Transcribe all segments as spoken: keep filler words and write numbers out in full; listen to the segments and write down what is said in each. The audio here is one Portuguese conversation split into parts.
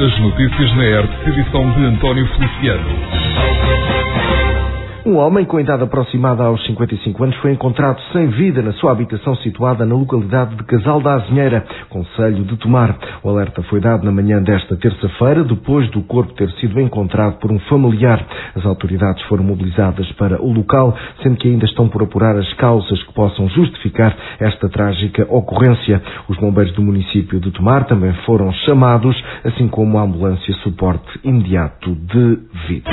As notícias na R T, edição de António Feliciano. Um homem com idade aproximada aos cinquenta e cinco anos foi encontrado sem vida na sua habitação situada na localidade de Casal da Azinheira, concelho de Tomar. O alerta foi dado na manhã desta terça-feira, depois do corpo ter sido encontrado por um familiar. As autoridades foram mobilizadas para o local, sendo que ainda estão por apurar as causas que possam justificar esta trágica ocorrência. Os bombeiros do município de Tomar também foram chamados, assim como a ambulância suporte imediato de vida.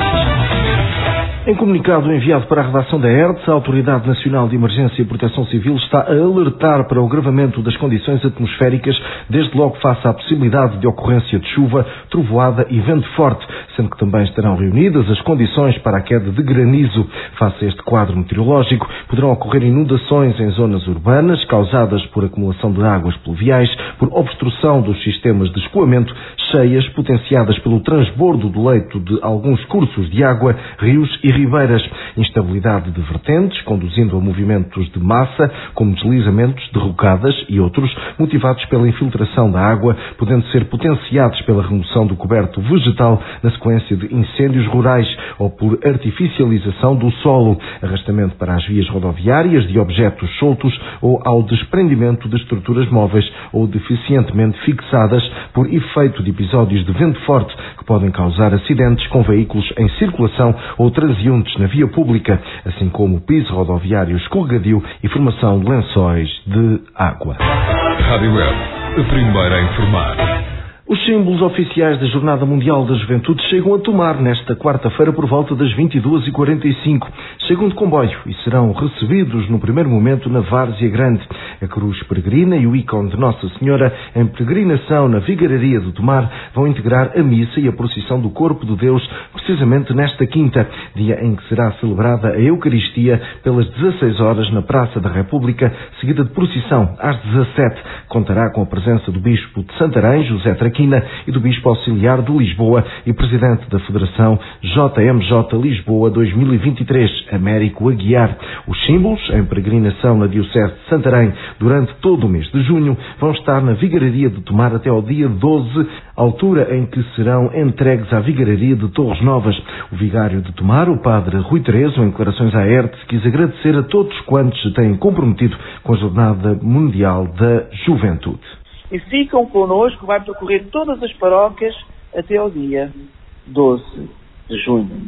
Em comunicado enviado para a redação da R T S, a Autoridade Nacional de Emergência e Proteção Civil está a alertar para o agravamento das condições atmosféricas, desde logo face à possibilidade de ocorrência de chuva, trovoada e vento forte, sendo que também estarão reunidas as condições para a queda de granizo. Face a este quadro meteorológico, poderão ocorrer inundações em zonas urbanas, causadas por acumulação de águas pluviais, por obstrução dos sistemas de escoamento, cheias potenciadas pelo transbordo do leito de alguns cursos de água, rios e ribeiras, instabilidade de vertentes, conduzindo a movimentos de massa, como deslizamentos, derrocadas e outros, motivados pela infiltração da água, podendo ser potenciados pela remoção do coberto vegetal na sequência de incêndios rurais ou por artificialização do solo, arrastamento para as vias rodoviárias de objetos soltos ou ao desprendimento de estruturas móveis ou deficientemente fixadas por efeito de episódios de vento forte que podem causar acidentes com veículos em circulação ou transiuntes na via pública, assim como piso rodoviário escorregadio e formação de lençóis de água. Rádio Web, a primeira a informar. Os símbolos oficiais da Jornada Mundial da Juventude chegam a Tomar nesta quarta-feira por volta das vinte e duas e quarenta e cinco. Chegam de comboio e serão recebidos no primeiro momento na Várzea Grande. A cruz peregrina e o ícone de Nossa Senhora em peregrinação na Vigararia de Tomar vão integrar a missa e a procissão do Corpo de Deus precisamente nesta quinta, dia em que será celebrada a Eucaristia pelas dezasseis horas na Praça da República, seguida de procissão às dezassete. Contará com a presença do Bispo de Santarém, José Traquina, e do Bispo Auxiliar de Lisboa e Presidente da Federação J M J Lisboa dois mil e vinte e três, Américo Aguiar. Os símbolos, em peregrinação na Diocese de Santarém durante todo o mês de junho, vão estar na Vigararia de Tomar até ao dia doze, altura em que serão entregues à Vigararia de Torres Novas. O vigário de Tomar, o Padre Rui Terezo, em declarações à R T S, quis agradecer a todos quantos se têm comprometido com a Jornada Mundial da Juventude. E ficam connosco, vai percorrer todas as paróquias até ao dia doze de junho.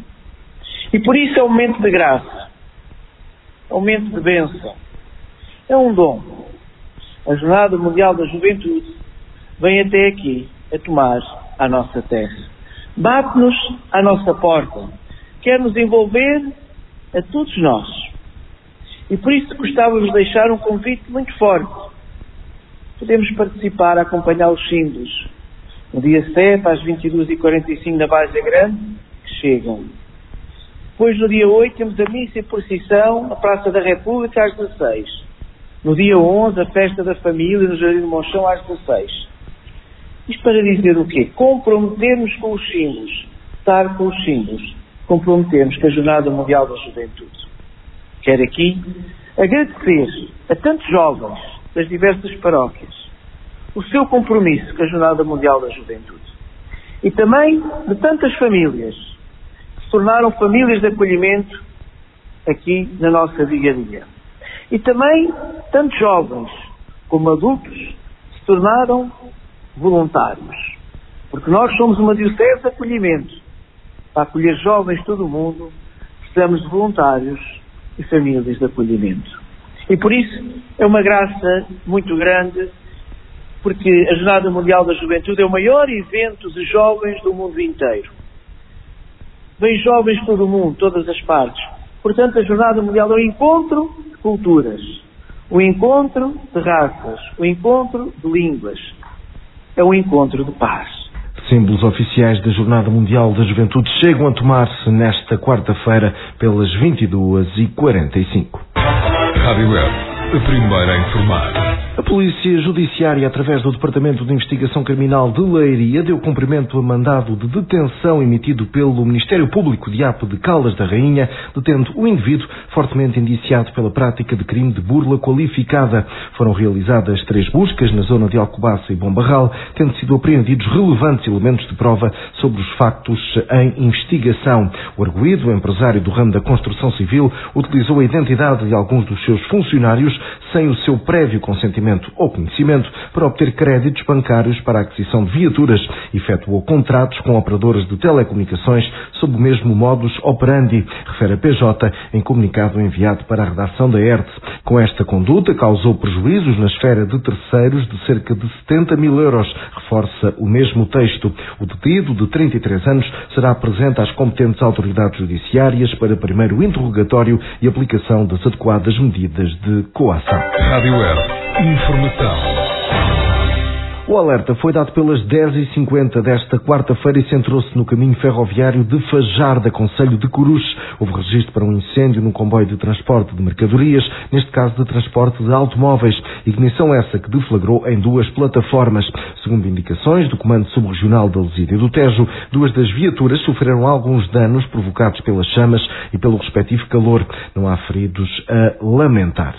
E por isso é um momento de graça, é um momento de bênção, é um dom. A Jornada Mundial da Juventude vem até aqui, a Tomar, a nossa terra. Bate-nos à nossa porta, quer nos envolver a todos nós. E por isso gostávamos de deixar um convite muito forte. Podemos participar, acompanhar os símbolos. No dia sete, às vinte e duas e quarenta e cinco, na Várzea Grande, que chegam. Depois, no dia oito, temos a missa e procissão na Praça da República, às dezasseis. No dia onze, a festa da família, no Jardim do Monchão, às dezasseis. Isto para dizer o quê? Comprometermos com os símbolos. Estar com os símbolos. Comprometermos com a Jornada Mundial da Juventude. Quero aqui agradecer a tantos jovens das diversas paróquias o seu compromisso com a Jornada Mundial da Juventude. E também de tantas famílias que se tornaram famílias de acolhimento aqui na nossa vigaria. E também tantos jovens como adultos que se tornaram voluntários. Porque nós somos uma diocese de acolhimento. Para acolher jovens de todo o mundo, precisamos de voluntários e famílias de acolhimento. E por isso é uma graça muito grande, porque a Jornada Mundial da Juventude é o maior evento de jovens do mundo inteiro. Vêm jovens de todo o mundo, todas as partes. Portanto, a Jornada Mundial é um encontro de culturas, um encontro de raças, um encontro de línguas. É um encontro de paz. Símbolos oficiais da Jornada Mundial da Juventude chegam a tomar-se nesta quarta-feira pelas vinte e duas e quarenta e cinco. Rádio Web, a primeira a informar. Polícia Judiciária, através do Departamento de Investigação Criminal de Leiria, deu cumprimento a mandado de detenção emitido pelo Ministério Público de Ape de Caldas da Rainha, detendo o indivíduo fortemente indiciado pela prática de crime de burla qualificada. Foram realizadas três buscas na zona de Alcobaça e Bombarral, tendo sido apreendidos relevantes elementos de prova sobre os factos em investigação. O arguido, empresário do ramo da construção civil, utilizou a identidade de alguns dos seus funcionários sem o seu prévio consentimento ou conhecimento para obter créditos bancários para a aquisição de viaturas. Efetuou contratos com operadoras de telecomunicações sob o mesmo modus operandi, refere a P J em comunicado enviado para a redação da E R T. Com esta conduta, causou prejuízos na esfera de terceiros de cerca de setenta mil euros, reforça o mesmo texto. O detido, de trinta e três anos, será presente às competentes autoridades judiciárias para primeiro interrogatório e aplicação das adequadas medidas de coação. Rádio E R T. Informação. O alerta foi dado pelas dez e cinquenta desta quarta-feira e centrou-se no caminho ferroviário de Fajarda, concelho de Coruche. Houve registro para um incêndio no comboio de transporte de mercadorias, neste caso de transporte de automóveis, ignição essa que deflagrou em duas plataformas. Segundo indicações do Comando Subregional da Lesídia do Tejo, duas das viaturas sofreram alguns danos provocados pelas chamas e pelo respectivo calor. Não há feridos a lamentar.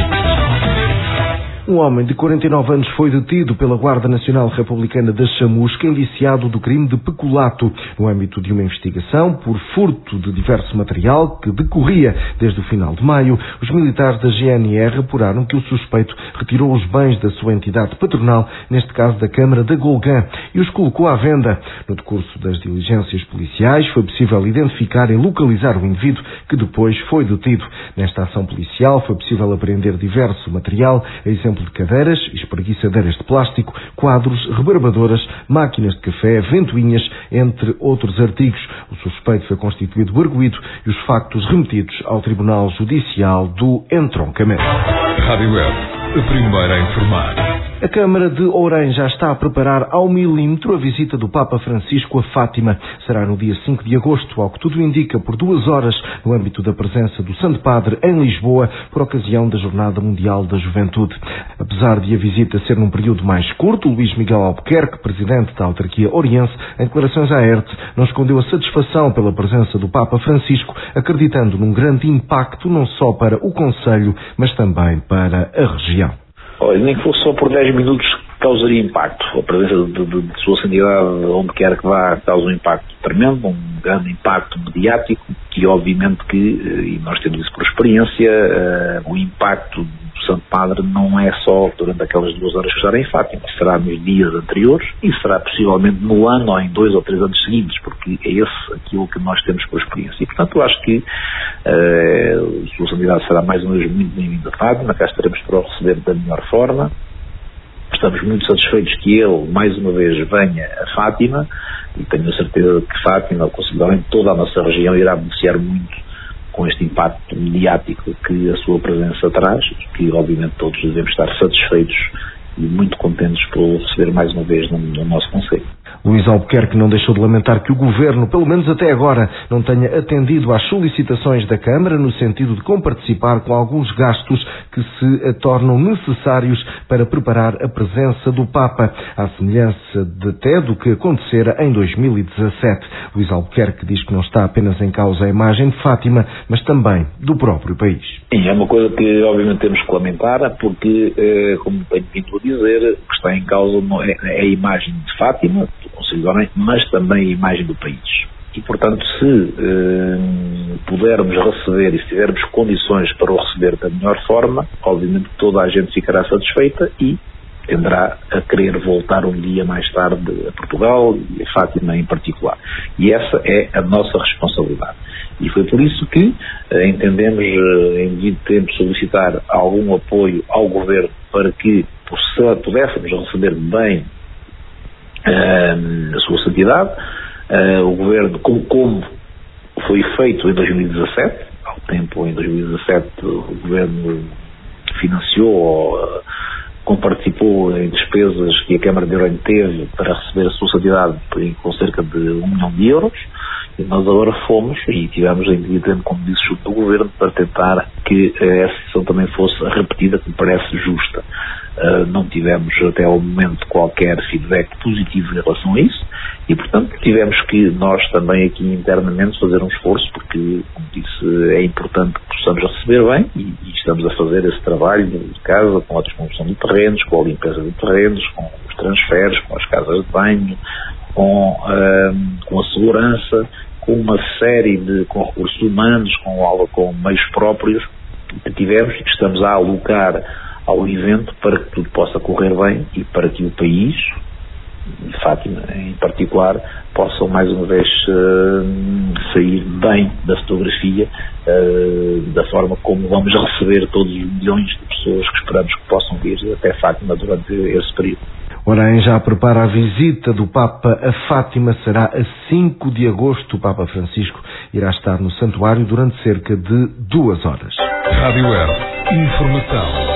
Um homem de quarenta e nove anos foi detido pela Guarda Nacional Republicana da Chamusca, indiciado do crime de peculato, no âmbito de uma investigação por furto de diverso material que decorria desde o final de maio. Os militares da G N R apuraram que o suspeito retirou os bens da sua entidade patronal, neste caso da Câmara da Golgã, e os colocou à venda. No decurso das diligências policiais foi possível identificar e localizar o indivíduo que depois foi detido. Nesta ação policial foi possível apreender diverso material, a exemplo de cadeiras, espreguiçadeiras de plástico, quadros, rebarbadoras, máquinas de café, ventoinhas, entre outros artigos. O suspeito foi constituído arguido e os factos remetidos ao Tribunal Judicial do Entroncamento. Rádio E R T, a primeira a informar. A Câmara de Ourém já está a preparar ao milímetro a visita do Papa Francisco a Fátima. Será no dia cinco de agosto, ao que tudo indica, por duas horas, no âmbito da presença do Santo Padre em Lisboa, por ocasião da Jornada Mundial da Juventude. Apesar de a visita ser num período mais curto, Luís Miguel Albuquerque, presidente da autarquia oriense, em declarações à E R T, não escondeu a satisfação pela presença do Papa Francisco, acreditando num grande impacto não só para o concelho, mas também para a região. Olha, nem que fosse só por dez minutos causaria impacto. A presença de, de, de sua santidade, onde quer que vá, causa um impacto tremendo, um grande impacto mediático, que obviamente que, e nós temos isso por experiência, uh, o impacto do Santo Padre não é só durante aquelas duas horas que estará em Fátima, será nos dias anteriores e será possivelmente no ano ou em dois ou três anos seguintes, porque é esse aquilo que nós temos por experiência. E, portanto, eu acho que uh, sua santidade será mais uma vez muito bem-vinda a Fátima, cá estaremos para o receber da melhor forma. Estamos muito satisfeitos que ele, mais uma vez, venha a Fátima e tenho a certeza que Fátima, considerando toda a nossa região, irá beneficiar muito com este impacto mediático que a sua presença traz e que, obviamente, todos devemos estar satisfeitos e muito contentes por o receber mais uma vez no, no nosso concelho. Luís Albuquerque não deixou de lamentar que o Governo, pelo menos até agora, não tenha atendido às solicitações da Câmara no sentido de comparticipar com alguns gastos que se tornam necessários para preparar a presença do Papa, à semelhança de até do que acontecera em dois mil e dezassete. Luís Albuquerque diz que não está apenas em causa a imagem de Fátima, mas também do próprio país. Sim, é uma coisa que obviamente temos que lamentar, porque, eh, como tenho vindo a dizer, o que está em causa não é, é a imagem de Fátima, mas também a imagem do país. E, portanto, se eh, pudermos receber e se tivermos condições para o receber da melhor forma, obviamente toda a gente ficará satisfeita e tenderá a querer voltar um dia mais tarde a Portugal e a Fátima em particular. E essa é a nossa responsabilidade. E foi por isso que eh, entendemos, eh, em devido tempo, solicitar algum apoio ao Governo para que pudéssemos receber bem Uh, a sua santidade, uh, o Governo, como, como foi feito em dois mil e dezassete, ao tempo em dois mil e dezassete o Governo financiou ou uh, comparticipou em despesas que a Câmara de Orem teve para receber a sua santidade com cerca de um milhão de euros, e nós agora fomos e tivemos em dia, como disse, junto do Governo para tentar que essa sessão também fosse repetida, que me parece justa. Uh, não tivemos até ao momento qualquer feedback positivo em relação a isso e, portanto, tivemos que nós também aqui internamente fazer um esforço, porque, como disse, é importante que possamos receber bem e, e estamos a fazer esse trabalho de casa com a desconstrução de terrenos, com a limpeza de terrenos, com os transferes, com as casas de banho, com, uh, com a segurança, com uma série de com recursos humanos, com, com meios próprios que tivemos e que estamos a alocar ao evento para que tudo possa correr bem e para que o país, Fátima em particular, possam mais uma vez uh, sair bem da fotografia, uh, da forma como vamos receber todos os milhões de pessoas que esperamos que possam vir até Fátima durante esse período. Orem já prepara a visita do Papa a Fátima, será a cinco de agosto. O Papa Francisco irá estar no santuário durante cerca de duas horas. Rádio Earth, informação.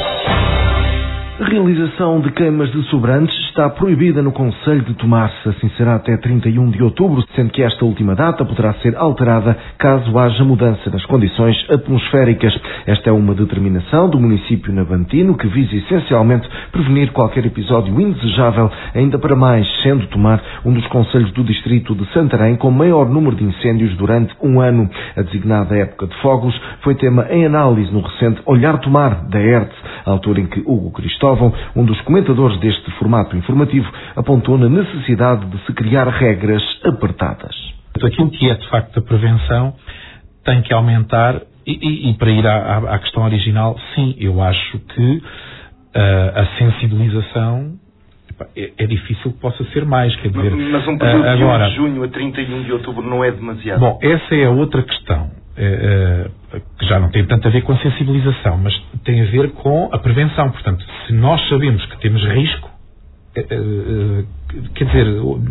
A realização de queimas de sobrantes está proibida no Concelho de Tomar, assim será até trinta e um de outubro, sendo que esta última data poderá ser alterada caso haja mudança nas condições atmosféricas. Esta é uma determinação do município navantino que visa essencialmente prevenir qualquer episódio indesejável, ainda para mais sendo Tomar um dos concelhos do distrito de Santarém com maior número de incêndios durante um ano. A designada época de fogos foi tema em análise no recente Olhar Tomar da E R T S, a altura em que Hugo Cristóvão, um dos comentadores deste formato informativo, apontou na necessidade de se criar regras apertadas. Aquilo que é, de facto, a prevenção tem que aumentar e, e, e para ir à, à questão original, sim, eu acho que uh, a sensibilização é, é difícil que possa ser mais, quer dizer... Mas um período uh, agora, de junho a trinta e um de outubro não é demasiado? Bom, essa é a outra questão. Uh, que já não tem tanto a ver com a sensibilização, mas tem a ver com a prevenção. Portanto, se nós sabemos que temos risco, uh, uh, quer dizer,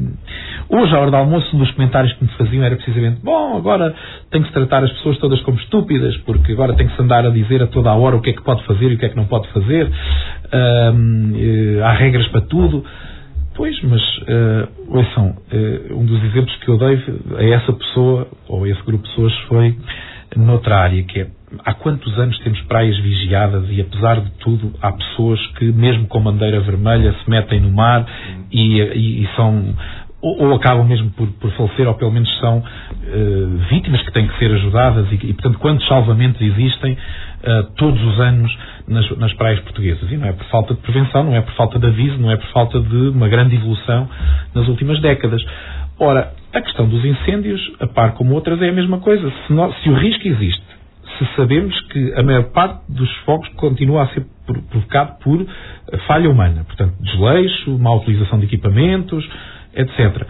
hoje à hora do almoço um dos comentários que me faziam era precisamente, bom, agora tem que se tratar as pessoas todas como estúpidas, porque agora tem que se andar a dizer a toda a hora o que é que pode fazer e o que é que não pode fazer, uh, uh, há regras para tudo. Pois, mas, uh, ouçam, uh, um dos exemplos que eu dei a essa pessoa, ou a esse grupo de pessoas, foi noutra área, que é, há quantos anos temos praias vigiadas e, apesar de tudo, há pessoas que, mesmo com bandeira vermelha, se metem no mar e, e, e são... Ou, ou acabam mesmo por, por falecer, ou pelo menos são uh, vítimas que têm que ser ajudadas e, e portanto, quantos salvamentos existem uh, todos os anos nas, nas praias portuguesas. E não é por falta de prevenção, não é por falta de aviso, não é por falta de uma grande evolução nas últimas décadas. Ora, a questão dos incêndios, a par como outras, é a mesma coisa. Se, nós, se o risco existe, se sabemos que a maior parte dos fogos continua a ser provocado por falha humana, portanto, desleixo, má utilização de equipamentos, etcétera.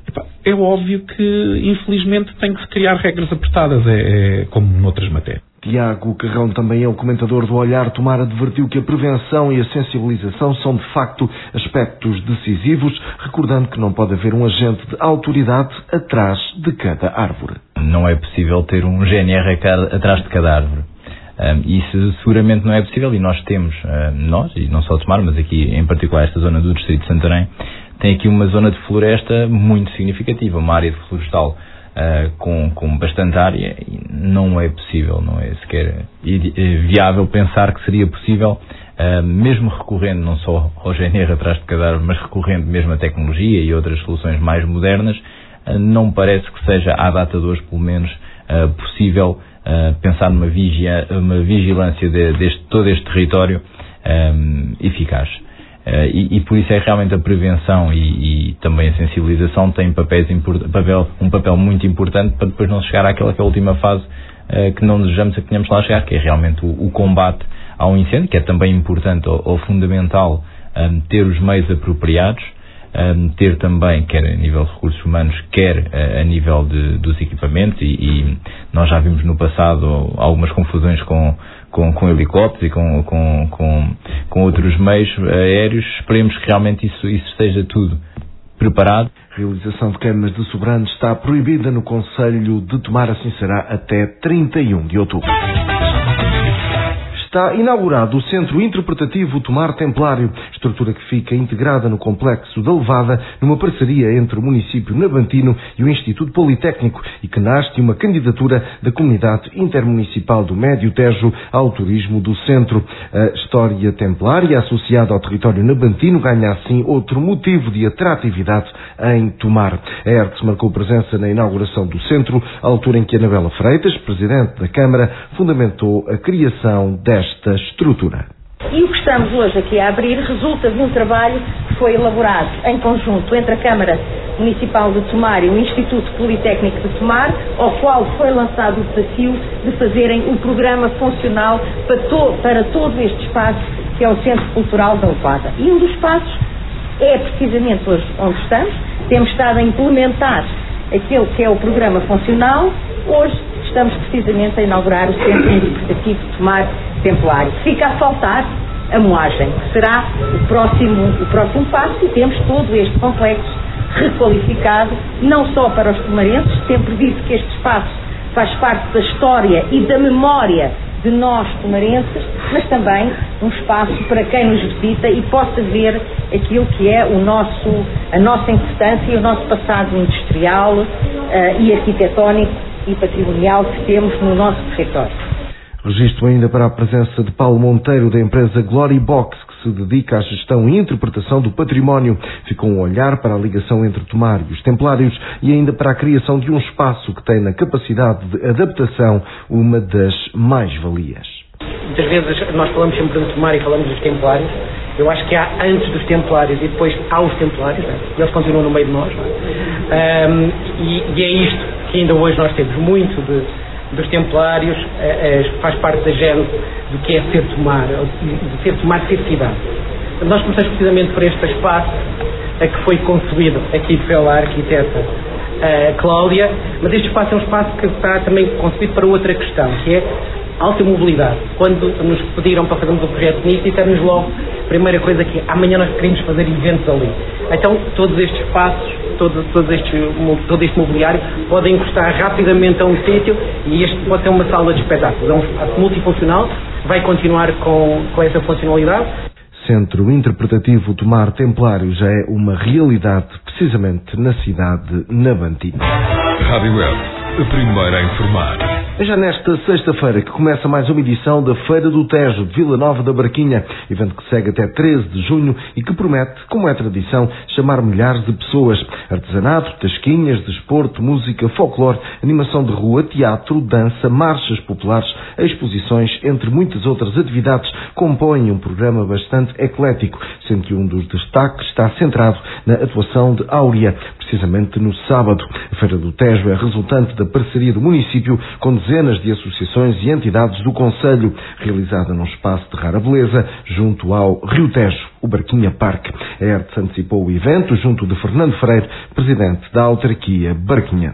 É óbvio que, infelizmente, tem que se criar regras apertadas, é, é como noutras matérias. Tiago Carrão, também ele, comentador do Olhar Tomar, advertiu que a prevenção e a sensibilização são, de facto, aspectos decisivos, recordando que não pode haver um agente de autoridade atrás de cada árvore. Não é possível ter um G N R atrás de cada árvore. Um, isso seguramente não é possível e nós temos, um, nós, e não só Tomar, mas aqui em particular esta zona do distrito de Santarém, tem aqui uma zona de floresta muito significativa, uma área de florestal uh, com, com bastante área, e não é possível, não é sequer viável pensar que seria possível, uh, mesmo recorrendo não só ao G N R atrás de cada árvore, mas recorrendo mesmo à tecnologia e outras soluções mais modernas, uh, não parece que seja, à data de hoje pelo menos, uh, possível uh, pensar numa vigia, uma vigilância de, deste, todo este território um, eficaz. Uh, e, e por isso é realmente a prevenção e, e também a sensibilização têm papéis import, papel, um papel muito importante para depois não chegar àquela que é a última fase uh, que não desejamos que tenhamos lá chegar, que é realmente o, o combate ao incêndio, que é também importante ou, ou fundamental um, ter os meios apropriados, um, ter também, quer a nível de recursos humanos, quer uh, a nível de, dos equipamentos, e, e nós já vimos no passado algumas confusões com Com, com helicópteros e com, com, com, com outros meios aéreos. Esperemos que realmente isso, isso esteja tudo preparado. A realização de queimas de sobrantes está proibida no Concelho de Tomar, assim será até trinta e um de outubro. Está inaugurado o Centro Interpretativo Tomar Templário, estrutura que fica integrada no Complexo da Levada, numa parceria entre o município nabantino e o Instituto Politécnico, e que nasce de uma candidatura da Comunidade Intermunicipal do Médio Tejo ao turismo do centro. A história templária associada ao território nabantino ganha assim outro motivo de atratividade em Tomar. A Hertz marcou presença na inauguração do centro, à altura em que Anabela Freitas, Presidente da Câmara, fundamentou a criação desta estrutura. E o que estamos hoje aqui a abrir resulta de um trabalho que foi elaborado em conjunto entre a Câmara Municipal de Tomar e o Instituto Politécnico de Tomar, ao qual foi lançado o desafio de fazerem um programa funcional para, to para todo este espaço que é o Centro Cultural da Levada. E um dos espaços é precisamente hoje onde estamos. Temos estado a implementar aquele que é o programa funcional. Hoje estamos precisamente a inaugurar o Centro Interpretativo de Tomar Templário. Fica a faltar a moagem, que será o próximo, o próximo passo, e temos todo este complexo requalificado, não só para os tomarenses, sempre disse que este espaço faz parte da história e da memória de nós tomarenses, mas também um espaço para quem nos visita e possa ver aquilo que é o nosso, a nossa importância e o nosso passado industrial uh, e arquitetónico e patrimonial que temos no nosso território. Registro ainda para a presença de Paulo Monteiro, da empresa Glorybox, que se dedica à gestão e interpretação do património. Ficou um olhar para a ligação entre Tomar e os Templários e ainda para a criação de um espaço que tem na capacidade de adaptação uma das mais-valias. Muitas vezes nós falamos sempre de Tomar e falamos dos Templários. Eu acho que há antes dos Templários e depois há os Templários, né? Eles continuam no meio de nós. Um, e, e é isto que ainda hoje nós temos muito de dos Templários, eh, eh, faz parte da gênese do que é ser Tomar, de ser Tomar, ser cidade. Nós começamos precisamente por este espaço a que foi concebido aqui pela arquiteta uh, Cláudia, mas este espaço é um espaço que está também concebido para outra questão, que é alta mobilidade. Quando nos pediram para fazermos o projeto nisto, dissemos logo, a primeira coisa que amanhã nós queremos fazer eventos ali. Então todos estes espaços, todo, todo, este, todo este mobiliário podem encostar rapidamente a um sítio, e este pode ser uma sala de espetáculos. É um espaço multifuncional, vai continuar com, com essa funcionalidade. Centro Interpretativo Tomar Templário já é uma realidade, precisamente na cidade nabantina. Rádio Web, a primeira a informar. É já nesta sexta-feira que começa mais uma edição da Feira do Tejo de Vila Nova da Barquinha, evento que segue até treze de junho e que promete, como é tradição, chamar milhares de pessoas. Artesanato, tasquinhas, desporto, música, folclore, animação de rua, teatro, dança, marchas populares, exposições, entre muitas outras atividades, compõem um programa bastante eclético, sendo que um dos destaques está centrado na atuação de Áurea, precisamente no sábado. A Feira do Tejo é resultante da parceria do município com dezenas de associações e entidades do concelho, realizada num espaço de rara beleza junto ao Rio Tejo, o Barquinha Parque. A Hertz antecipou o evento junto de Fernando Freire, presidente da autarquia barquinhense.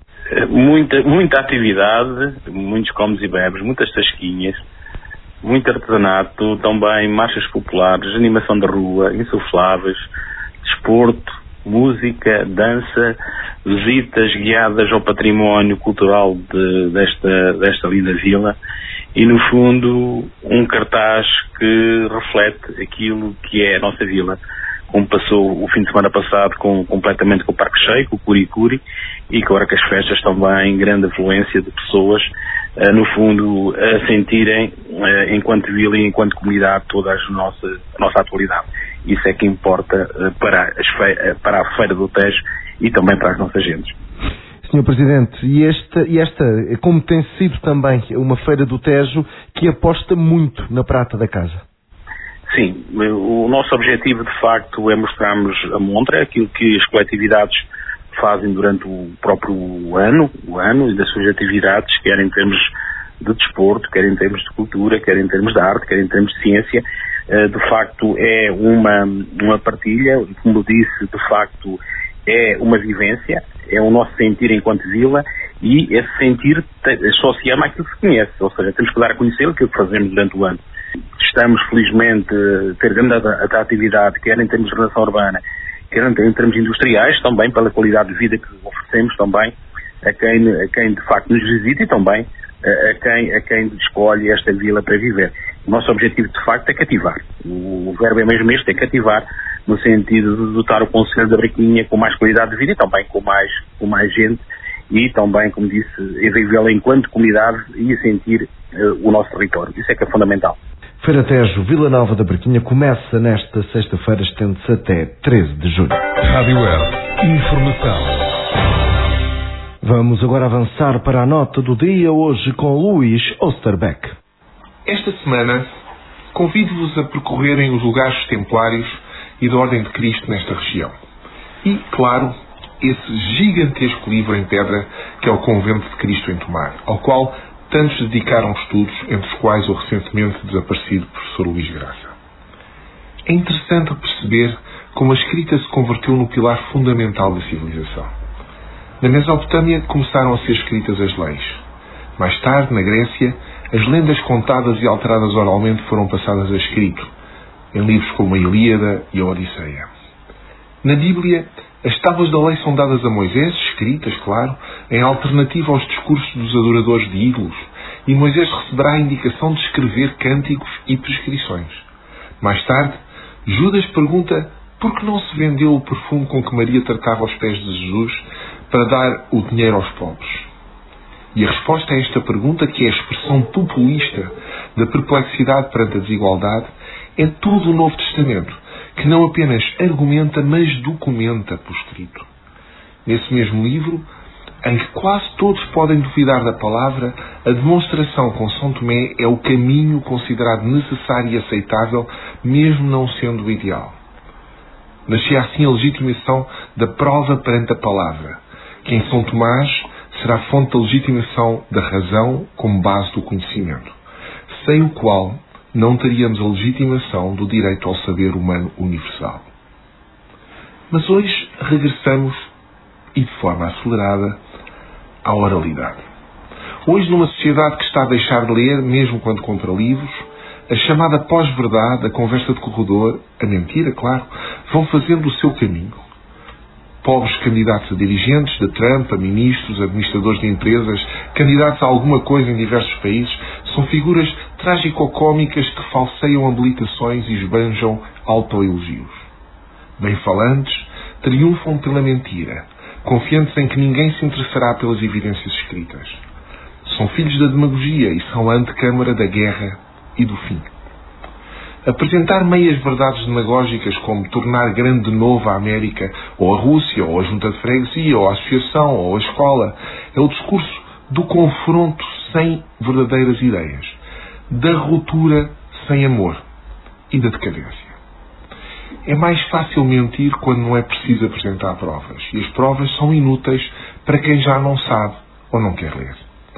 Muita, muita atividade, muitos comes e bebes, muitas tasquinhas, muito artesanato, também marchas populares, animação da rua, insufláveis, desporto, música, dança, visitas guiadas ao património cultural de, desta, desta linda vila e, no fundo, um cartaz que reflete aquilo que é a nossa vila, como passou o fim de semana passado com, completamente com o Parque Cheio, com o Curi-Curi, e agora que as festas também grande afluência de pessoas, uh, no fundo, a sentirem, uh, enquanto vila e enquanto comunidade, toda a nossa, a nossa atualidade. Isso é que importa uh, para, as fe para a Feira do Tejo e também para as nossas gentes. senhor Presidente, e esta, e esta, como tem sido também uma Feira do Tejo que aposta muito na prata da casa? Sim, o nosso objetivo de facto é mostrarmos a montra, aquilo que as coletividades fazem durante o próprio ano, o ano e das suas atividades, quer em termos de desporto, quer em termos de cultura, quer em termos de arte, quer em termos de ciência. De facto é uma, uma partilha, como disse, de facto é uma vivência, é o nosso sentir enquanto vila, e esse sentir só se ama aquilo que se conhece, ou seja, temos que dar a conhecer aquilo que fazemos durante o ano. Estamos felizmente a ter grande atratividade, quer em termos de relação urbana, quer em termos industriais, também pela qualidade de vida que oferecemos também a quem, a quem de facto nos visita e também a quem, a quem escolhe esta vila para viver. O nosso objetivo, de facto, é cativar. O, o verbo é mesmo este, é cativar, no sentido de dotar o Conselho da Braquinha com mais qualidade de vida e também com mais, com mais gente e também, como disse, é vivê-la enquanto comunidade e a sentir uh, o nosso território. Isso é que é fundamental. Feira Tejo Vila Nova da Braquinha começa nesta sexta-feira, estende-se até treze de junho. Rádio Web, informação. Vamos agora avançar para a nota do dia, hoje com Luís Osterbeck. Esta semana, convido-vos a percorrerem os lugares templários e da Ordem de Cristo nesta região. E, claro, esse gigantesco livro em pedra que é o Convento de Cristo em Tomar, ao qual tantos dedicaram estudos, entre os quais o recentemente desaparecido professor Luís Graça. É interessante perceber como a escrita se converteu no pilar fundamental da civilização. Na Mesopotâmia começaram a ser escritas as leis. Mais tarde, na Grécia, as lendas contadas e alteradas oralmente foram passadas a escrito, em livros como a Ilíada e a Odisseia. Na Bíblia, as tábuas da lei são dadas a Moisés, escritas, claro, em alternativa aos discursos dos adoradores de ídolos, e Moisés receberá a indicação de escrever cânticos e prescrições. Mais tarde, Judas pergunta por que não se vendeu o perfume com que Maria tratava os pés de Jesus para dar o dinheiro aos pobres. E a resposta a esta pergunta, que é a expressão populista da perplexidade perante a desigualdade, é todo o Novo Testamento, que não apenas argumenta, mas documenta por escrito. Nesse mesmo livro, em que quase todos podem duvidar da palavra, a demonstração com São Tomé é o caminho considerado necessário e aceitável, mesmo não sendo o ideal. Nascia assim a legitimação da prova perante a palavra, que em São Tomás será fonte da legitimação da razão como base do conhecimento, sem o qual não teríamos a legitimação do direito ao saber humano universal. Mas hoje regressamos, e de forma acelerada, à oralidade. Hoje, numa sociedade que está a deixar de ler, mesmo quando compra livros, a chamada pós-verdade, a conversa de corredor, a mentira, claro, vão fazendo o seu caminho. Pobres candidatos a dirigentes da Trump, a ministros, administradores de empresas, candidatos a alguma coisa em diversos países, são figuras trágico-cómicas que falseiam habilitações e esbanjam autoelogios. Bem-falantes triunfam pela mentira, confiantes em que ninguém se interessará pelas evidências escritas. São filhos da demagogia e são a antecâmara da guerra e do fim. Apresentar meias-verdades demagógicas como tornar grande de novo a América, ou a Rússia, ou a Junta de Freguesia, ou a Associação, ou a Escola, é o discurso do confronto sem verdadeiras ideias, da ruptura sem amor e da decadência. É mais fácil mentir quando não é preciso apresentar provas, e as provas são inúteis para quem já não sabe ou não quer ler.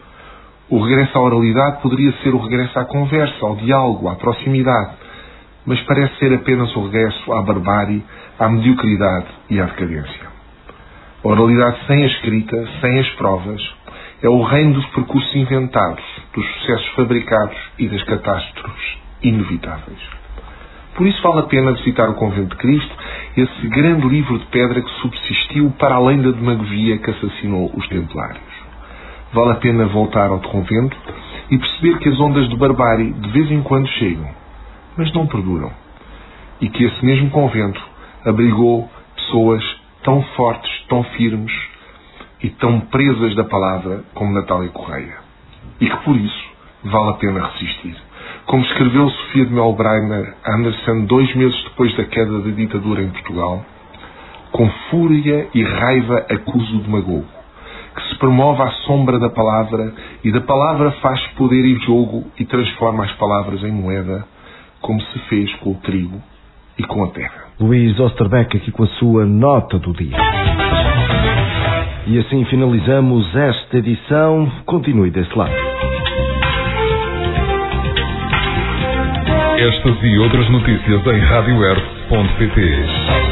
O regresso à oralidade poderia ser o regresso à conversa, ao diálogo, à proximidade, mas parece ser apenas o regresso à barbárie, à mediocridade e à decadência. A oralidade sem a escrita, sem as provas, é o reino dos percursos inventados, dos sucessos fabricados e das catástrofes inevitáveis. Por isso vale a pena visitar o Convento de Cristo, esse grande livro de pedra que subsistiu para além da demagogia que assassinou os templários. Vale a pena voltar ao convento e perceber que as ondas de barbárie de vez em quando chegam, mas não perduram. E que esse mesmo convento abrigou pessoas tão fortes, tão firmes e tão presas da palavra como Natália Correia. E que por isso vale a pena resistir. Como escreveu Sofia de Melbreiner Anderson dois meses depois da queda da ditadura em Portugal, com fúria e raiva acusa o demagogo, que se promove à sombra da palavra e da palavra faz poder e jogo e transforma as palavras em moeda, como se fez com o trigo e com a terra. Luís Osterbeck aqui com a sua nota do dia. E assim finalizamos esta edição. Continue desse lado. Estas e outras notícias em rádio r ponto pt.